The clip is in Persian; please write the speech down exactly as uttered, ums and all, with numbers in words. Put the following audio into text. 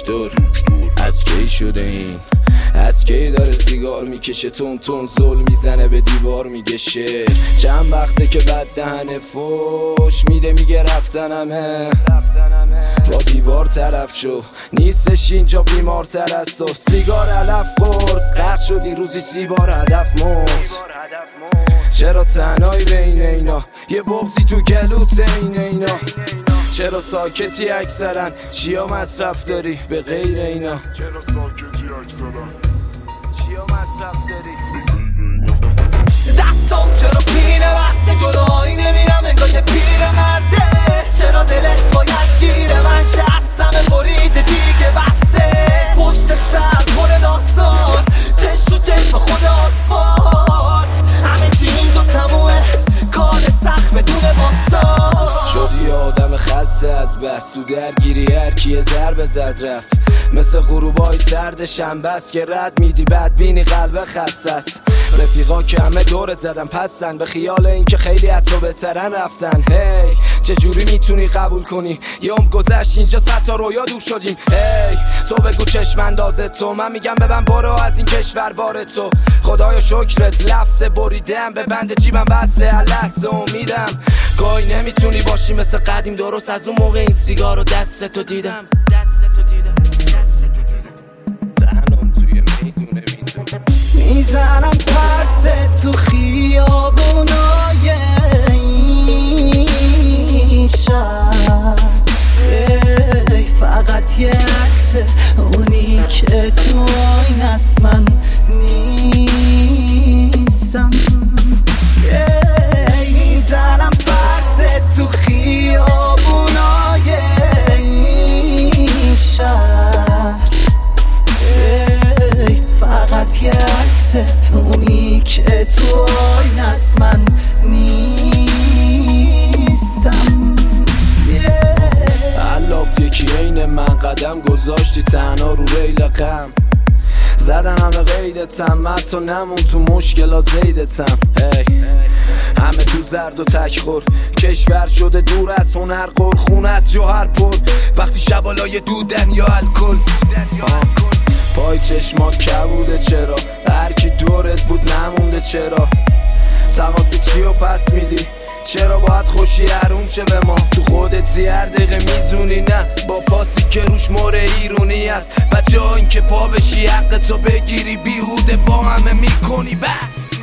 دور از کی شده این؟ از کی داره سیگار میکشه تون تون زل میزنه به دیوار میگه شعر؟ چند وقته که بد دهنه فوش میده میگه رفتنمه با دیوار طرف شو نیستش اینجا بیمارتر از تو. سیگار علف قرص قرد شدی روزی سی بار هدف مرد. چرا تنهایی بین اینا یه بغضی تو گلوت این اینا؟ چرا ساکتی اکثرا چیا مصرف داری به غیر اینا؟ چرا ساکتی اکثرا چیا مصرف داری؟ دستام چرا پینه بسته جلوی نمیرم انگار یه پیر مرده. چرا دلت باید گیره من شستم بریده دیگه بسته. پشت سر پر داستان چش تو چشم خود آسفالت. همه چی اینجا تمومه کار سخت بدون باستان. شدی آدم خسته از بس تو درگیری هر کیه ضربه زد رفت. مثل غروبای سرد شنبه است که رد میدی بدبینی قلب خسته است. رفیقا که همه دورت زدن پسن به خیال اینکه خیلی از تو بهترن رفتن. هی چجوری میتونی قبول کنی یه عمر گذشت اینجا صد تا رویا دور شدیم؟ هی تو بگو چشم اندازه تو من میگم ببن برو از این کشور بار تو. خدایا شکرت لفظ بریدم به بند جیبم وصله هر لحظه امیدم. گاهی نمیتونی باشی مثل قدیم درست از اون موقع این سیگارو دست تو دیدم. میزنم پرسه تو خیابونای این شهر. ای فقط یه عکس اونی که تو آین است من نیستم. ای میزنم پرسه تو خیابونای این شهر. ای فقط یه عکس اونی که تو آین است من نیستم. علاف یکی عین من قدم گذاشتی تنها رو ریل غم. زدن همه قیدتم من تو نمون تو مشکلا زیدتم. هی همه تو زرد و تکخور کشور شده دور از هنر قر خونه از جوهر پر. وقتی شبالای دودن یا الکل پای چشما کبوده چرا هر کی دورت بود نمونده چرا؟ تقاسی چی رو پس میدی؟ چرا باید خوشی حروم شه به ما؟ تو خودتی هر دقیقه میزونی نه با پاسی که روش مور ایرونی است. و جا این که پا بشی حق تو بگیری بیهوده با همه میکنی بس.